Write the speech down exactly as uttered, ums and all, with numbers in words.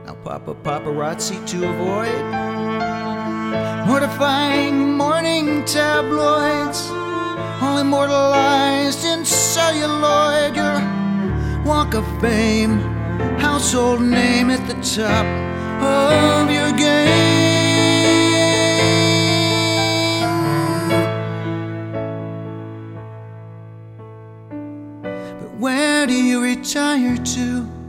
I'll pop a paparazzi to avoid mortifying morning tabloids, all immortalized in celluloid. Your walk of fame, household name at the top of your game. But where do you retire to?